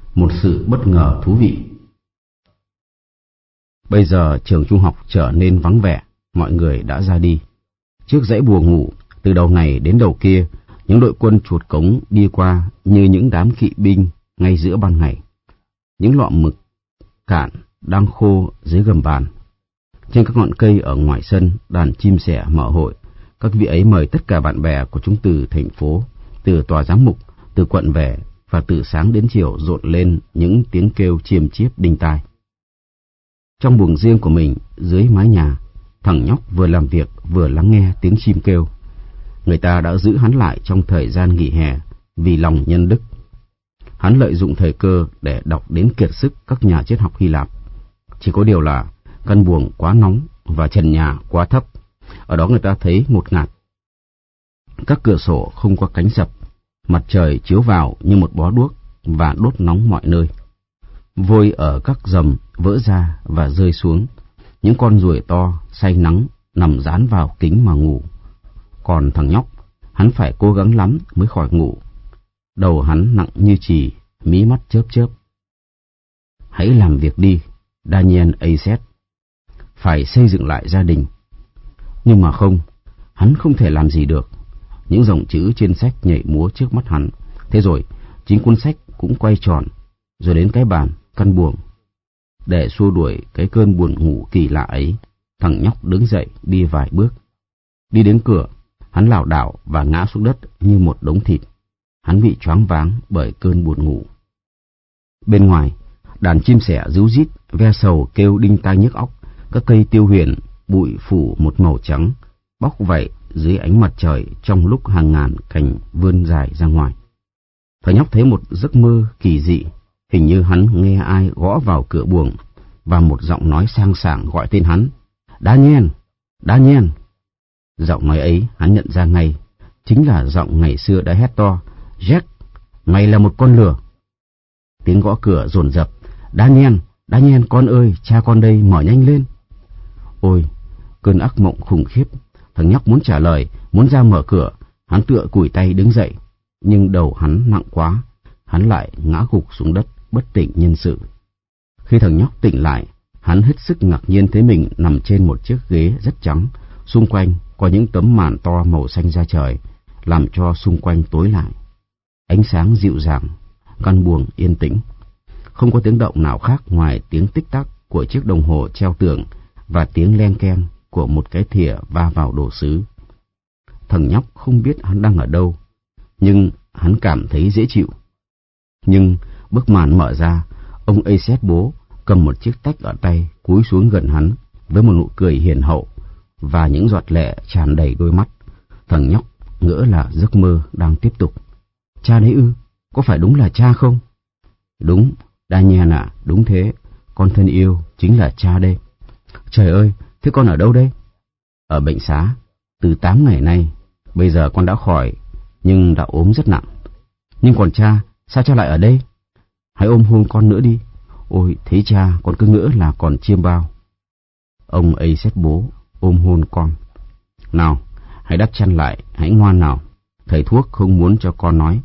một sự bất ngờ thú vị. Bây giờ trường trung học trở nên vắng vẻ, mọi người đã ra đi. Trước dãy bùa ngủ, từ đầu này đến đầu kia, những đội quân chuột cống đi qua như những đám kỵ binh ngay giữa ban ngày. Những lọ mực cạn đang khô dưới gầm bàn. Trên các ngọn cây ở ngoài sân, đàn chim sẻ mở hội. Các vị ấy mời tất cả bạn bè của chúng từ thành phố, từ tòa giám mục, từ quận về, và từ sáng đến chiều rộn lên những tiếng kêu chiêm chiếp đinh tai. Trong buồng riêng của mình, dưới mái nhà, thằng nhóc vừa làm việc vừa lắng nghe tiếng chim kêu. Người ta đã giữ hắn lại trong thời gian nghỉ hè vì lòng nhân đức. Hắn lợi dụng thời cơ để đọc đến kiệt sức các nhà triết học Hy Lạp. Chỉ có điều là căn buồng quá nóng và trần nhà quá thấp. Ở đó người ta thấy ngột ngạt. Các cửa sổ không có cánh sập, mặt trời chiếu vào như một bó đuốc và đốt nóng mọi nơi. Vôi ở các rầm vỡ ra và rơi xuống. Những con ruồi to say nắng nằm dán vào kính mà ngủ. Còn thằng nhóc, hắn phải cố gắng lắm mới khỏi ngủ. Đầu hắn nặng như chì, mí mắt chớp chớp. Hãy làm việc đi, Daniel Aset. Phải xây dựng lại gia đình. Nhưng mà không, hắn không thể làm gì được. Những dòng chữ trên sách nhảy múa trước mắt hắn. Thế rồi, chính cuốn sách cũng quay tròn, rồi đến cái bàn, căn buồng. Để xua đuổi cái cơn buồn ngủ kỳ lạ ấy, thằng nhóc đứng dậy đi vài bước. Đi đến cửa, hắn lảo đảo và ngã xuống đất như một đống thịt. Hắn bị choáng váng bởi cơn buồn ngủ. Bên ngoài, đàn chim sẻ ríu rít, ve sầu kêu đinh tai nhức óc. Các cây tiêu huyền bụi phủ một màu trắng, bóc vậy dưới ánh mặt trời trong lúc hàng ngàn cành vươn dài ra ngoài. Thằng nhóc thấy một giấc mơ kỳ dị. Hình như hắn nghe ai gõ vào cửa buồng và một giọng nói sang sảng gọi tên hắn. Daniel, Daniel. Giọng nói ấy hắn nhận ra ngay, chính là giọng ngày xưa đã hét to: Jack, mày là một con lừa. Tiếng gõ cửa dồn dập. Daniel, Daniel con ơi, cha con đây, mở nhanh lên. Ôi, cơn ác mộng khủng khiếp. Thằng nhóc muốn trả lời, muốn ra mở cửa. Hắn tựa cùi tay đứng dậy, nhưng đầu hắn nặng quá. Hắn lại ngã gục xuống đất, bất tỉnh nhân sự. Khi thằng nhóc tỉnh lại, hắn hết sức ngạc nhiên thấy mình nằm trên một chiếc ghế rất trắng. Xung quanh có những tấm màn to màu xanh da trời, làm cho xung quanh tối lại. Ánh sáng dịu dàng, căn buồng yên tĩnh. Không có tiếng động nào khác ngoài tiếng tích tắc của chiếc đồng hồ treo tường và tiếng len keng của một cái thìa va vào đồ sứ. Thằng nhóc không biết hắn đang ở đâu, nhưng hắn cảm thấy dễ chịu. Nhưng bức màn mở ra, ông Aset bố cầm một chiếc tách ở tay, cúi xuống gần hắn với một nụ cười hiền hậu và những giọt lệ tràn đầy đôi mắt. Thằng nhóc ngỡ là giấc mơ đang tiếp tục. Cha đấy ư? Có phải đúng là cha không? Đúng, Daniel ạ, đúng thế. Con thân yêu, chính là cha đây. Trời ơi, thế con ở đâu đây? Ở bệnh xá, từ 8 ngày nay. Bây giờ con đã khỏi, nhưng đã ốm rất nặng. Nhưng còn cha, sao cha lại ở đây? Hãy ôm hôn con nữa đi. Ôi, thấy cha, con cứ ngỡ là còn chiêm bao. Ông Aset bố ôm hôn con. Nào, hãy đắp chăn lại, hãy ngoan nào. Thầy thuốc không muốn cho con nói.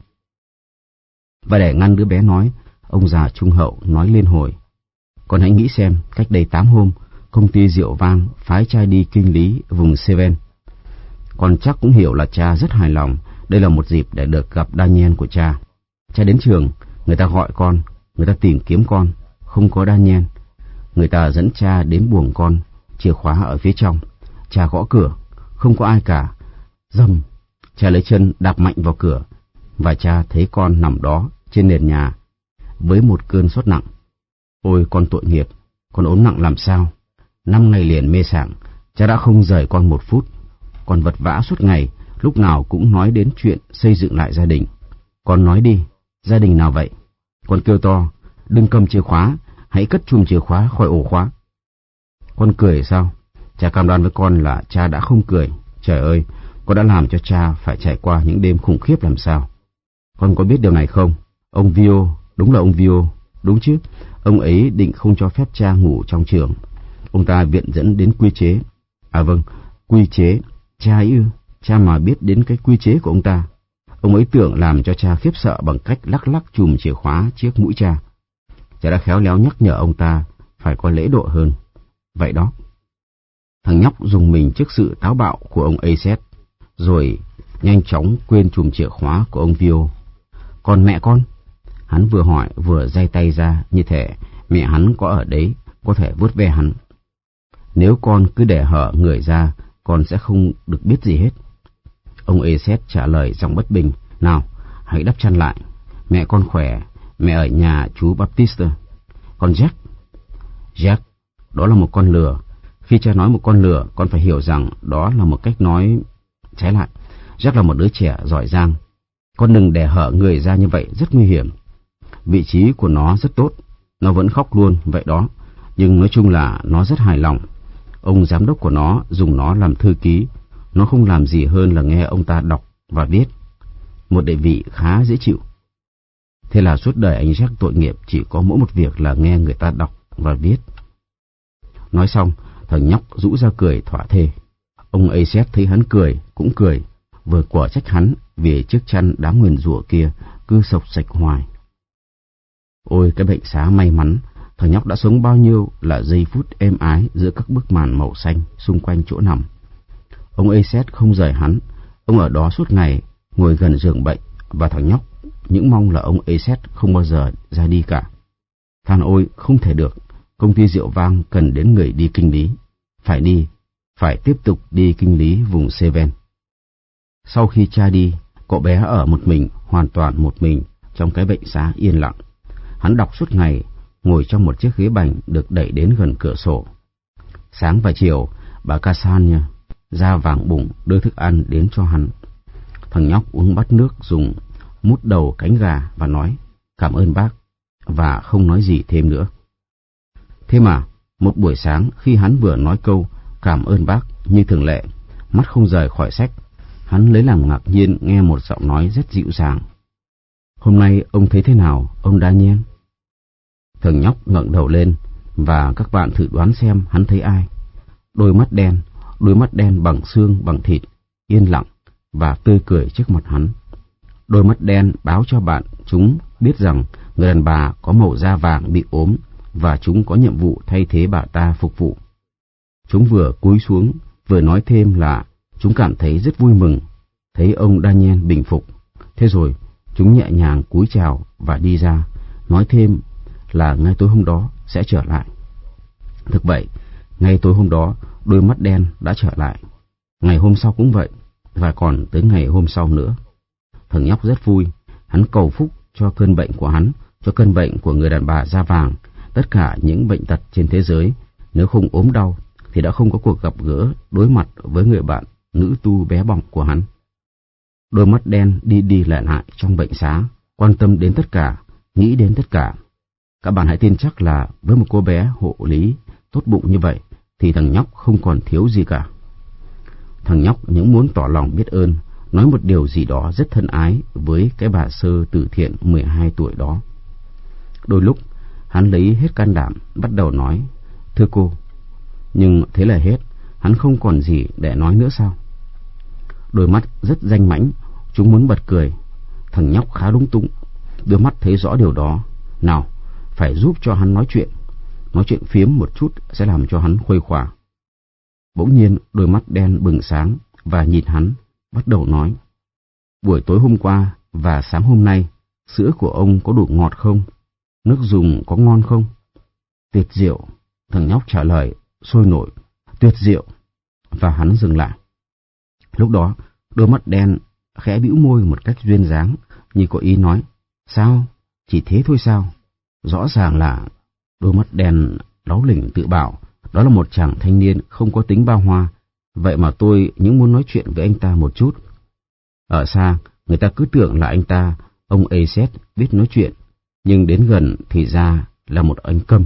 Và để ngăn đứa bé nói, ông già trung hậu nói liên hồi. Con hãy nghĩ xem, cách đây 8 hôm, công ty rượu vang phái cha đi kinh lý vùng Seven. Con chắc cũng hiểu là cha rất hài lòng. Đây là một dịp để được gặp Daniel của cha. Cha đến trường, người ta gọi con, người ta tìm kiếm con, không có Daniel. Người ta dẫn cha đến buồng con, chìa khóa ở phía trong. Cha gõ cửa, không có ai cả. Rầm, cha lấy chân đạp mạnh vào cửa, và cha thấy con nằm đó trên nền nhà với một cơn sốt nặng. Ôi con tội nghiệp, con ốm nặng làm sao? 5 ngày liền mê sảng, cha đã không rời con một phút. Con vật vã suốt ngày, lúc nào cũng nói đến chuyện xây dựng lại gia đình. Con nói đi, gia đình nào vậy? Con kêu to, đừng cầm chìa khóa, hãy cất chùm chìa khóa khỏi ổ khóa. Con cười sao? Cha cam đoan với con là cha đã không cười. Trời ơi, con đã làm cho cha phải trải qua những đêm khủng khiếp làm sao. Con có biết điều này không? Ông Vio, đúng là ông Vio, đúng chứ? Ông ấy định không cho phép cha ngủ trong trường. Ông ta viện dẫn đến quy chế. À vâng, quy chế. Cha ấy ư? Cha mà biết đến cái quy chế của ông ta. Ông ấy tưởng làm cho cha khiếp sợ bằng cách lắc lắc chùm chìa khóa chiếc mũi cha. Chả đã khéo léo nhắc nhở ông ta phải có lễ độ hơn. Vậy đó. Thằng nhóc dùng mình trước sự táo bạo của ông Aset, rồi nhanh chóng quên chùm chìa khóa của ông Vio. Còn mẹ con? Hắn vừa hỏi vừa giay tay ra như thể mẹ hắn có ở đấy, có thể vuốt ve hắn. Nếu con cứ để hở người ra, con sẽ không được biết gì hết. Ông Aset trả lời giọng bất bình. Nào, hãy đắp chăn lại. Mẹ con khỏe, mẹ ở nhà chú Baptiste. Còn Jack? Jack, đó là một con lừa. Khi cha nói một con lừa, con phải hiểu rằng đó là một cách nói trái lại. Jack là một đứa trẻ giỏi giang. Con đừng để hở người ra như vậy, rất nguy hiểm. Vị trí của nó rất tốt, nó vẫn khóc luôn, vậy đó. Nhưng nói chung là nó rất hài lòng. Ông giám đốc của nó dùng nó làm thư ký. Nó không làm gì hơn là nghe ông ta đọc và viết. Một địa vị khá dễ chịu. Thế là suốt đời anh Jack tội nghiệp chỉ có mỗi một việc là nghe người ta đọc và viết. Nói xong, thằng nhóc rũ ra cười thỏa thê. Ông Aset thấy hắn cười, cũng cười, vừa quả trách hắn vì chiếc chăn đáng nguyền rủa kia cứ sộc sạch hoài. Ôi cái bệnh xá may mắn, thằng nhóc đã sống bao nhiêu là giây phút êm ái giữa các bức màn màu xanh xung quanh chỗ nằm. Ông Aset không rời hắn, ông ở đó suốt ngày, ngồi gần giường bệnh, và thằng nhóc những mong là ông Aset không bao giờ ra đi cả. Than ôi, không thể được, công ty rượu vang cần đến người đi kinh lý. Phải đi, phải tiếp tục đi kinh lý vùng Seven. Sau khi cha đi, cậu bé ở một mình, hoàn toàn một mình, trong cái bệnh xá yên lặng. Hắn đọc suốt ngày, ngồi trong một chiếc ghế bành được đẩy đến gần cửa sổ. Sáng và chiều, bà Cassandra da vàng bụng đưa thức ăn đến cho hắn. Thằng nhóc uống bát nước dùng mút đầu cánh gà và nói cảm ơn bác, và không nói gì thêm nữa. Thế mà, một buổi sáng khi hắn vừa nói câu cảm ơn bác như thường lệ, mắt không rời khỏi sách, hắn lấy làm ngạc nhiên nghe một giọng nói rất dịu dàng. Hôm nay ông thấy thế nào, ông Daniel? Thằng nhóc ngẩng đầu lên, và các bạn thử đoán xem hắn thấy ai. Đôi mắt đen bằng xương bằng thịt, yên lặng và tươi cười trước mặt hắn. Đôi mắt đen báo cho bạn chúng biết rằng người đàn bà có màu da vàng bị ốm, và chúng có nhiệm vụ thay thế bà ta phục vụ. Chúng vừa cúi xuống, vừa nói thêm là chúng cảm thấy rất vui mừng thấy ông Daniel bình phục. Thế rồi, chúng nhẹ nhàng cúi chào và đi ra, nói thêm là ngay tối hôm đó sẽ trở lại. Thực vậy, ngay tối hôm đó, đôi mắt đen đã trở lại. Ngày hôm sau cũng vậy, và còn tới ngày hôm sau nữa. Thằng nhóc rất vui, hắn cầu phúc cho cơn bệnh của hắn, cho cơn bệnh của người đàn bà da vàng, tất cả những bệnh tật trên thế giới. Nếu không ốm đau thì đã không có cuộc gặp gỡ đối mặt với người bạn nữ tu bé bỏng của hắn. Đôi mắt đen đi đi lại lại trong bệnh xá, quan tâm đến tất cả, nghĩ đến tất cả. Các bạn hãy tin chắc là với một cô bé hộ lý tốt bụng như vậy thì thằng nhóc không còn thiếu gì cả. Thằng nhóc những muốn tỏ lòng biết ơn, nói một điều gì đó rất thân ái với cái bà sơ từ thiện 12 tuổi đó. Đôi lúc hắn lấy hết can đảm bắt đầu nói thưa cô, nhưng thế là hết, hắn không còn gì để nói nữa sao? Đôi mắt rất danh mãnh, chúng muốn bật cười. Thằng nhóc khá lúng túng, đôi mắt thấy rõ điều đó. Nào, phải giúp cho hắn nói chuyện phiếm một chút sẽ làm cho hắn khuây khỏa. Bỗng nhiên đôi mắt đen bừng sáng và nhìn hắn, bắt đầu nói: buổi tối hôm qua và sáng hôm nay, sữa của ông có đủ ngọt không? Nước dùng có ngon không? Tuyệt diệu, thằng nhóc trả lời sôi nổi, tuyệt diệu. Và hắn dừng lại. Lúc đó, đôi mắt đen khẽ bĩu môi một cách duyên dáng, như có ý nói: sao? Chỉ thế thôi sao? Rõ ràng là đôi mắt đen láu lỉnh tự bảo đó là một chàng thanh niên không có tính bao hoa. Vậy mà tôi những muốn nói chuyện với anh ta một chút. Ở xa, người ta cứ tưởng là anh ta, ông Aset, biết nói chuyện, nhưng đến gần thì ra là một anh câm.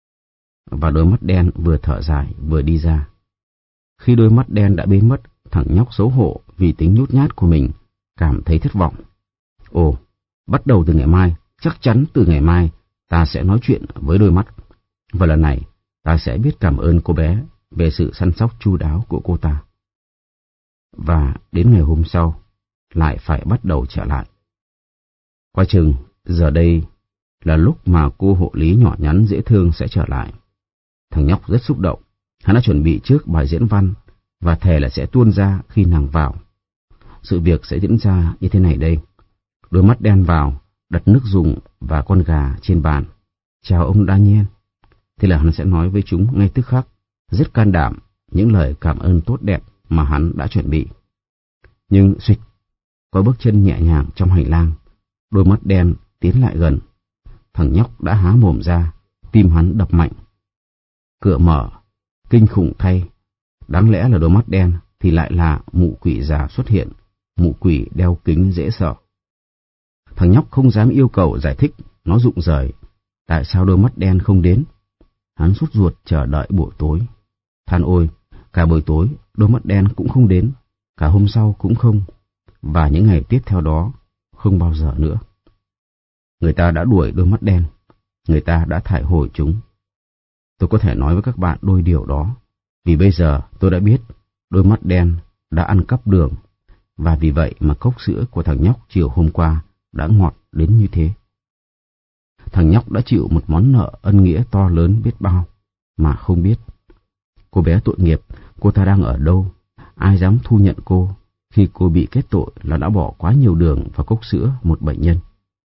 Và đôi mắt đen vừa thở dài vừa đi ra. Khi đôi mắt đen đã biến mất, thằng nhóc xấu hổ vì tính nhút nhát của mình, cảm thấy thất vọng. Ồ, bắt đầu từ ngày mai, chắc chắn từ ngày mai, ta sẽ nói chuyện với đôi mắt. Và lần này, ta sẽ biết cảm ơn cô bé về sự săn sóc chu đáo của cô ta. Và đến ngày hôm sau, lại phải bắt đầu trở lại. Qua chừng, giờ đây là lúc mà cô hộ lý nhỏ nhắn dễ thương sẽ trở lại. Thằng nhóc rất xúc động, hắn đã chuẩn bị trước bài diễn văn và thề là sẽ tuôn ra khi nàng vào. Sự việc sẽ diễn ra như thế này đây. Đôi mắt đen vào, đặt nước dùng và con gà trên bàn. Chào ông Daniel. Thế là hắn sẽ nói với chúng ngay tức khắc, rất can đảm, những lời cảm ơn tốt đẹp mà hắn đã chuẩn bị. Nhưng suýt, có bước chân nhẹ nhàng trong hành lang, đôi mắt đen tiến lại gần. Thằng nhóc đã há mồm ra, tim hắn đập mạnh. Cửa mở, kinh khủng thay. Đáng lẽ là đôi mắt đen thì lại là mụ quỷ già xuất hiện, mụ quỷ đeo kính dễ sợ. Thằng nhóc không dám yêu cầu giải thích, nó rụng rời. Tại sao đôi mắt đen không đến? Hắn sốt ruột chờ đợi buổi tối. Than ôi, cả buổi tối đôi mắt đen cũng không đến, cả hôm sau cũng không, và những ngày tiếp theo đó không bao giờ nữa. Người ta đã đuổi đôi mắt đen, người ta đã thải hồi chúng. Tôi có thể nói với các bạn đôi điều đó, vì bây giờ tôi đã biết đôi mắt đen đã ăn cắp đường, và vì vậy mà cốc sữa của thằng nhóc chiều hôm qua đã ngọt đến như thế. Thằng nhóc đã chịu một món nợ ân nghĩa to lớn biết bao, mà không biết. Cô bé tội nghiệp, cô ta đang ở đâu? Ai dám thu nhận cô khi cô bị kết tội là đã bỏ quá nhiều đường vào cốc sữa một bệnh nhân?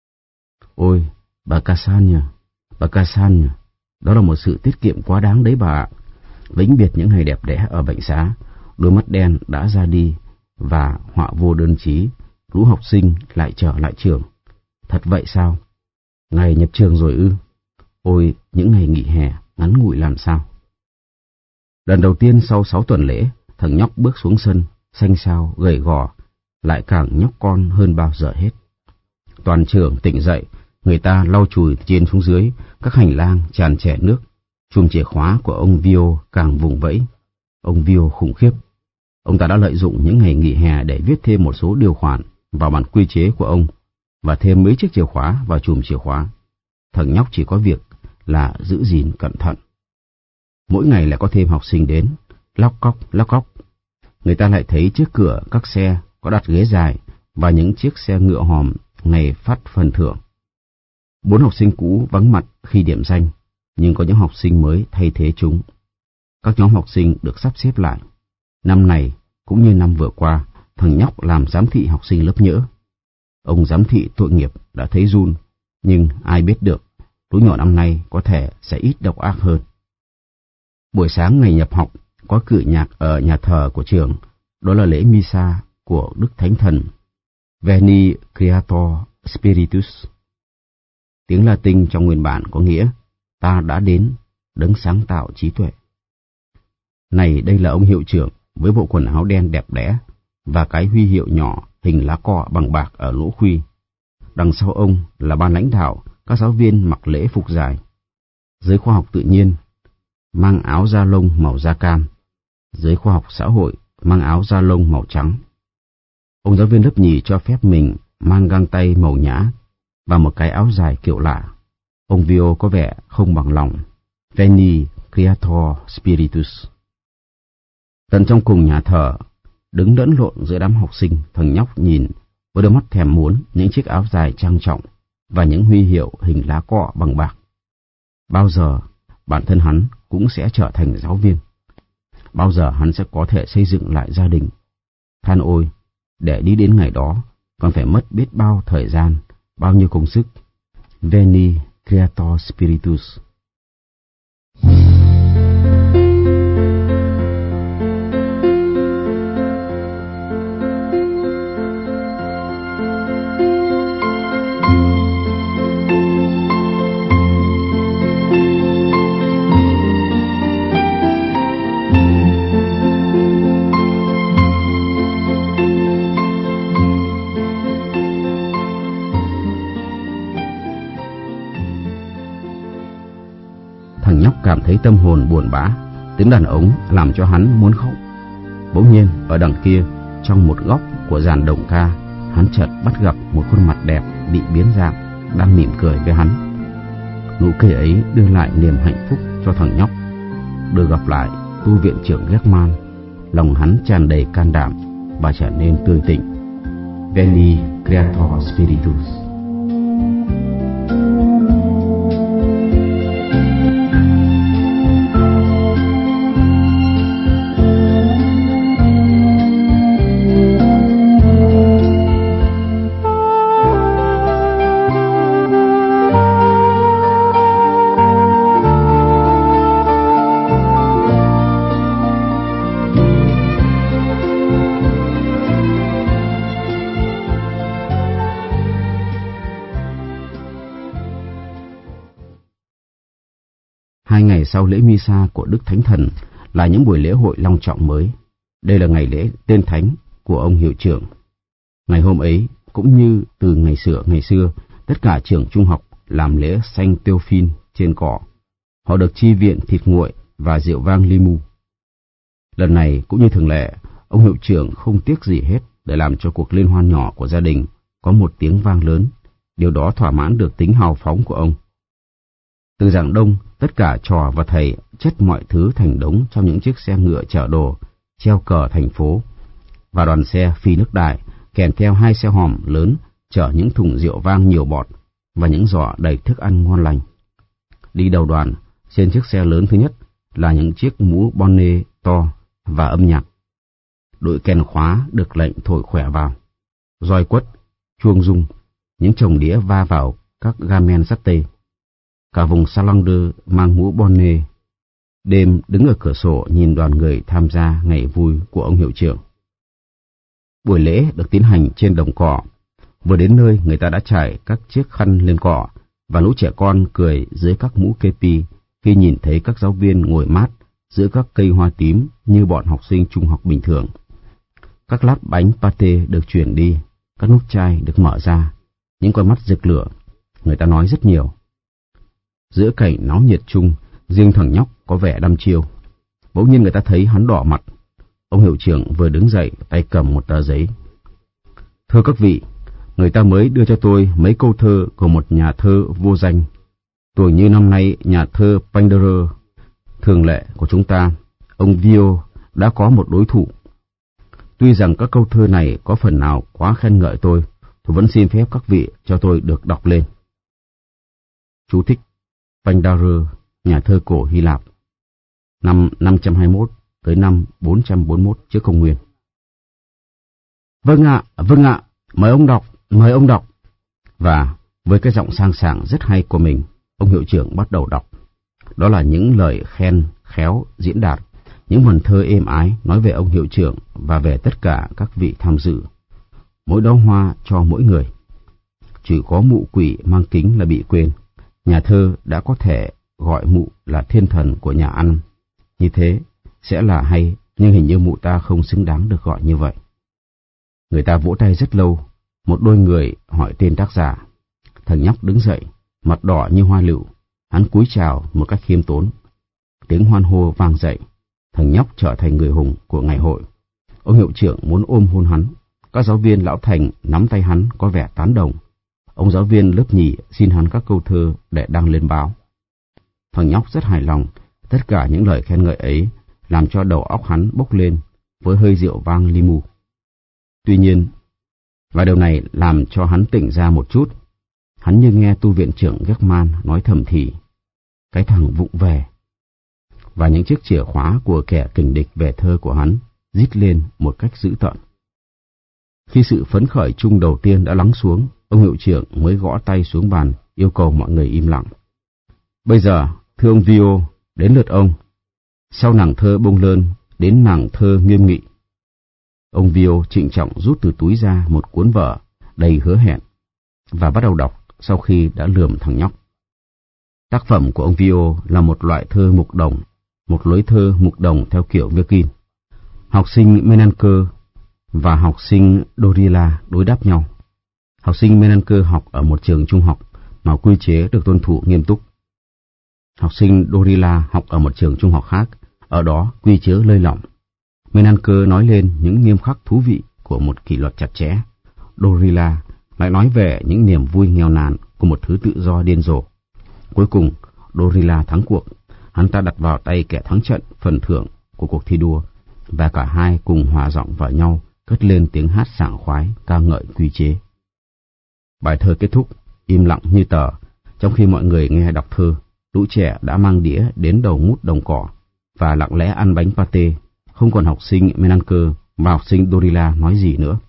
Ôi, bà Cassandra, đó là một sự tiết kiệm quá đáng đấy bà ạ. Vĩnh biệt những ngày đẹp đẽ ở bệnh xá, đôi mắt đen đã ra đi, và họa vô đơn chí, lũ học sinh lại trở lại trường. Thật vậy sao? Ngày nhập trường rồi ư? Ôi, những ngày nghỉ hè ngắn ngủi làm sao? Lần đầu tiên sau 6 tuần lễ, thằng nhóc bước xuống sân, xanh xao, gầy gò, lại càng nhóc con hơn bao giờ hết. Toàn trường tỉnh dậy, người ta lau chùi từ trên xuống dưới, các hành lang tràn trề nước. Chùm chìa khóa của ông Vio càng vùng vẫy. Ông Vio khủng khiếp. Ông ta đã lợi dụng những ngày nghỉ hè để viết thêm một số điều khoản vào bản quy chế của ông, và thêm mấy chiếc chìa khóa vào chùm chìa khóa. Thằng nhóc chỉ có việc là giữ gìn cẩn thận. Mỗi ngày lại có thêm học sinh đến, lóc cóc. Người ta lại thấy trước cửa các xe có đặt ghế dài và những chiếc xe ngựa hòm ngày phát phần thưởng. 4 học sinh cũ vắng mặt khi điểm danh, nhưng có những học sinh mới thay thế chúng. Các nhóm học sinh được sắp xếp lại. Năm này, cũng như năm vừa qua, thằng nhóc làm giám thị học sinh lớp nhỡ. Ông giám thị tội nghiệp đã thấy run, nhưng ai biết được, lũ nhỏ năm nay có thể sẽ ít độc ác hơn. Buổi sáng ngày nhập học, có cử nhạc ở nhà thờ của trường, đó là lễ Misa của Đức Thánh Thần, Veni Creator Spiritus. Tiếng Latin trong nguyên bản có nghĩa, ta đã đến, đấng sáng tạo trí tuệ. Này, đây là ông hiệu trưởng với bộ quần áo đen đẹp đẽ và cái huy hiệu nhỏ hình lá cọ bằng bạc ở lỗ khuy. Đằng sau ông là ban lãnh đạo, các giáo viên mặc lễ phục dài. Giới khoa học tự nhiên mang áo da lông màu da cam, giới khoa học xã hội mang áo da lông màu trắng. Ông giáo viên lớp nhì cho phép mình mang găng tay màu nhã và một cái áo dài kiểu lạ. Ông Vio có vẻ không bằng lòng. Veni Creator Spiritus. Tận trong cùng nhà thờ, đứng lẫn lộn giữa đám học sinh, thằng nhóc nhìn với đôi mắt thèm muốn những chiếc áo dài trang trọng và những huy hiệu hình lá cọ bằng bạc. Bao giờ bản thân hắn cũng sẽ trở thành giáo viên? Bao giờ hắn sẽ có thể xây dựng lại gia đình? Than ôi, để đi đến ngày đó, còn phải mất biết bao thời gian, bao nhiêu công sức. Veni Creator Spiritus. Thằng nhóc cảm thấy tâm hồn buồn bã, tiếng đàn ống làm cho hắn muốn khóc. Bỗng nhiên ở đằng kia, trong một góc của dàn đồng ca, hắn chợt bắt gặp một khuôn mặt đẹp bị biến dạng đang mỉm cười với hắn. Nụ cười ấy đưa lại niềm hạnh phúc cho thằng nhóc. Được gặp lại tu viện trưởng German, lòng hắn tràn đầy can đảm và trở nên tươi tỉnh. Veni Creator Spiritus. 2 ngày sau lễ Misa của Đức Thánh Thần là những buổi lễ hội long trọng mới. Đây là ngày lễ tên thánh của ông hiệu trưởng. Ngày hôm ấy, cũng như từ ngày xưa, tất cả trường trung học làm lễ Saint Théophile trên cỏ. Họ được chi viện thịt nguội và rượu vang limu. Lần này cũng như thường lệ, ông hiệu trưởng không tiếc gì hết để làm cho cuộc liên hoan nhỏ của gia đình có một tiếng vang lớn. Điều đó thỏa mãn được tính hào phóng của ông. Từ Giảng Đông, tất cả trò và thầy chất mọi thứ thành đống trong những chiếc xe ngựa chở đồ, treo cờ thành phố, và đoàn xe phi nước đại kèm theo 2 xe hòm lớn chở những thùng rượu vang nhiều bọt và những giỏ đầy thức ăn ngon lành. Đi đầu đoàn, trên chiếc xe lớn thứ nhất là những chiếc mũ bonnet to và âm nhạc. Đội kèn khóa được lệnh thổi khỏe vào. Roi quất, chuông rung, những chồng đĩa va vào các gamen sắt tê. Cả vùng Salander mang mũ bonnet. Đêm đứng ở cửa sổ nhìn đoàn người tham gia ngày vui của ông hiệu trưởng. Buổi lễ được tiến hành trên đồng cỏ. Vừa đến nơi, người ta đã trải các chiếc khăn lên cỏ, và lũ trẻ con cười dưới các mũ kepi khi nhìn thấy các giáo viên ngồi mát giữa các cây hoa tím như bọn học sinh trung học bình thường. Các lát bánh pate được chuyển đi, các nút chai được mở ra, những con mắt rực lửa. Người ta nói rất nhiều. Giữa cảnh náo nhiệt chung, riêng thằng nhóc có vẻ đăm chiêu. Bỗng nhiên người ta thấy hắn đỏ mặt. Ông hiệu trưởng vừa đứng dậy, tay cầm một tờ giấy. Thưa các vị, người ta mới đưa cho tôi mấy câu thơ của một nhà thơ vô danh. Tuổi như năm nay, nhà thơ Panderer, thường lệ của chúng ta, ông Vio, đã có một đối thủ. Tuy rằng các câu thơ này có phần nào quá khen ngợi tôi vẫn xin phép các vị cho tôi được đọc lên. Chú thích: Panderer, nhà thơ cổ Hy Lạp, năm 521 tới năm 441 trước công nguyên. Vâng ạ, mời ông đọc. Và với cái giọng sang sảng rất hay của mình, ông hiệu trưởng bắt đầu đọc. Đó là những lời khen khéo diễn đạt, những vần thơ êm ái nói về ông hiệu trưởng và về tất cả các vị tham dự. Mỗi đóa hoa cho mỗi người. Chỉ có mụ quỷ mang kính là bị quên. Nhà thơ đã có thể gọi mụ là thiên thần của nhà ăn. Như thế sẽ là hay, nhưng hình như mụ ta không xứng đáng được gọi như vậy. Người ta vỗ tay rất lâu. Một đôi người hỏi tên tác giả. Thằng nhóc đứng dậy, mặt đỏ như hoa lựu. Hắn cúi chào một cách khiêm tốn. Tiếng hoan hô vang dậy. Thằng nhóc trở thành người hùng của ngày hội. Ông hiệu trưởng muốn ôm hôn hắn. Các giáo viên lão thành nắm tay hắn có vẻ tán đồng. Ông giáo viên lớp nhì xin hắn các câu thơ để đăng lên báo. Thằng nhóc rất hài lòng. Tất cả những lời khen ngợi ấy làm cho đầu óc hắn bốc lên với hơi rượu vang limu. Tuy nhiên, và điều này làm cho hắn tỉnh ra một chút, hắn như nghe tu viện trưởng German nói thầm thì: cái thằng vụng về. Và những chiếc chìa khóa của kẻ kình địch về thơ của hắn rít lên một cách dữ tợn. Khi sự phấn khởi chung đầu tiên đã lắng xuống, ông hiệu trưởng mới gõ tay xuống bàn, yêu cầu mọi người im lặng. Bây giờ, thưa ông Vio, đến lượt ông. Sau nàng thơ bông lơn, đến nàng thơ nghiêm nghị. Ông Vio trịnh trọng rút từ túi ra một cuốn vở đầy hứa hẹn và bắt đầu đọc sau khi đã lườm thằng nhóc. Tác phẩm của ông Vio là một loại thơ mục đồng, một lối thơ mục đồng theo kiểu Virgin. Học sinh Menanker và học sinh Dorila đối đáp nhau. Học sinh Menanker học ở một trường trung học mà quy chế được tuân thủ nghiêm túc. Học sinh Dorila học ở một trường trung học khác, ở đó quy chế lơi lỏng. Menanker nói lên những nghiêm khắc thú vị của một kỷ luật chặt chẽ. Dorila lại nói về những niềm vui nghèo nàn của một thứ tự do điên rồ. Cuối cùng, Dorila thắng cuộc. Hắn ta đặt vào tay kẻ thắng trận phần thưởng của cuộc thi đua, và cả hai cùng hòa giọng vào nhau, cất lên tiếng hát sảng khoái ca ngợi quy chế. Bài thơ kết thúc, im lặng như tờ. Trong khi mọi người nghe đọc thơ, lũ trẻ đã mang đĩa đến đầu ngút đồng cỏ và lặng lẽ ăn bánh pate. Không còn học sinh Menanker và học sinh Dorila nói gì nữa.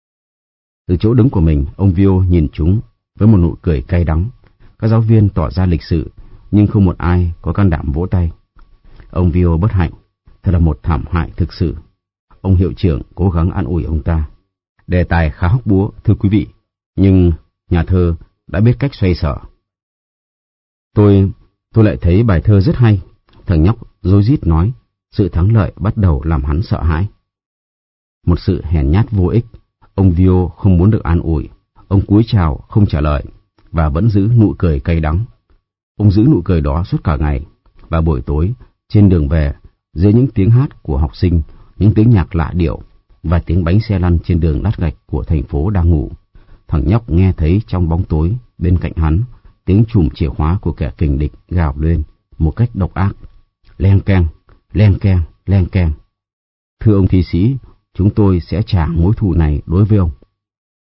Từ chỗ đứng của mình, ông Vio nhìn chúng với một nụ cười cay đắng. Các giáo viên tỏ ra lịch sự, nhưng không một ai có can đảm vỗ tay. Ông Vio bất hạnh, thật là một thảm hại thực sự. Ông hiệu trưởng cố gắng an ủi ông ta. Đề tài khá hóc búa, thưa quý vị, nhưng nhà thơ đã biết cách xoay sở. Tôi lại thấy bài thơ rất hay. Thằng nhóc rối rít nói, sự thắng lợi bắt đầu làm hắn sợ hãi. Một sự hèn nhát vô ích. Ông Vio không muốn được an ủi. Ông cúi chào không trả lời, và vẫn giữ nụ cười cay đắng. Ông giữ nụ cười đó suốt cả ngày, và buổi tối, trên đường về, dưới những tiếng hát của học sinh, những tiếng nhạc lạ điệu, và tiếng bánh xe lăn trên đường lát gạch của thành phố đang ngủ, thằng nhóc nghe thấy trong bóng tối bên cạnh hắn, tiếng chùm chìa khóa của kẻ kình địch gào lên một cách độc ác. Leng keng, leng keng, leng keng. Thưa ông thi sĩ, chúng tôi sẽ trả mối thù này đối với ông.